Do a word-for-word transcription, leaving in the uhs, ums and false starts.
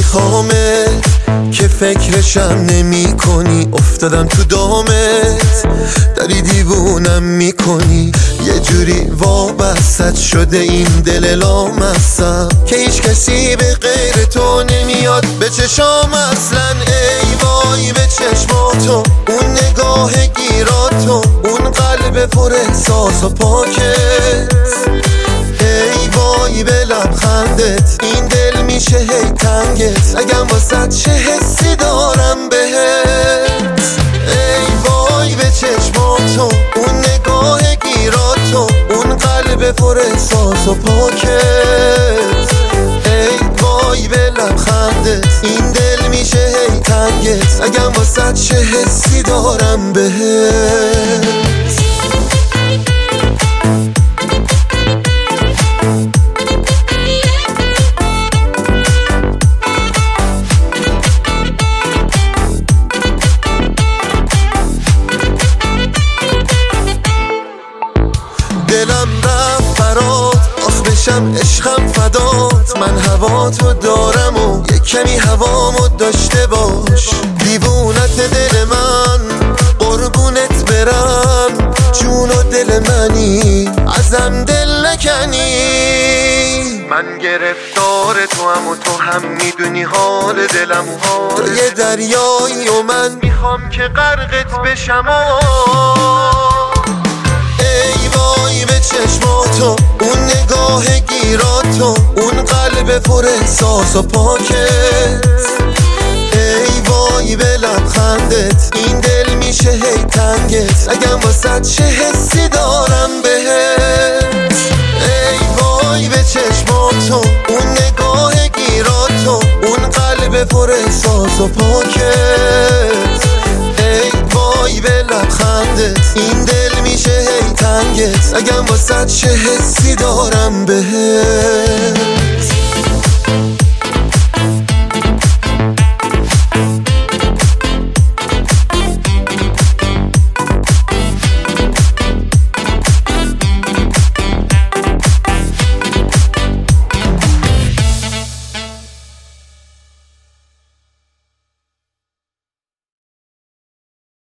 میخوامت که فکرشم نمی کنی، افتادم تو دامت داری دیوونم میکنی. یه جوری وابستت شده این دل لامصب که هیچ کسی به غیر تو نمیاد به چشام اصلا. ای وای به چشماتو، اون نگاه گیراتو، اون قلب پر احساس و پاکت. ای وای به لبخندت، این دل میشه هی تنگت اگم واسه چه حسی دارم بهت. ای وای به چشماتو، اون نگاه گیراتو، اون قلب پر احساس و پاکت. ای وای به لبخندت، این دل میشه هی تنگت اگم واسه چه حسی دارم بهت. دلم رفت برات، آخ بشم عشقم فدات. من هوا تو دارم و یک کمی هوامو داشته باش. دیوونت دل من، قربونت برم، جون و دل منی، ازم دل نکنی. من گرفتار تو هم و تو هم میدونی حال دلم و حال. تو یه دریایی و من میخوام که غرقت بشم. ای وای به چشماتو، اون نگاه گیراتو، اون قلب پر احساس و پاکت. ای وای به لبخندت، این دل میشه هی تنگت اگم واسه چه حسی دارم بهت. ای وای به چشماتو، اون نگاه گیراتو، اون قلب پر احساس و پاکت. ای وای به لبخندت، این دل میشه هی تنگت اگم واسه چه حسی دارم بهت.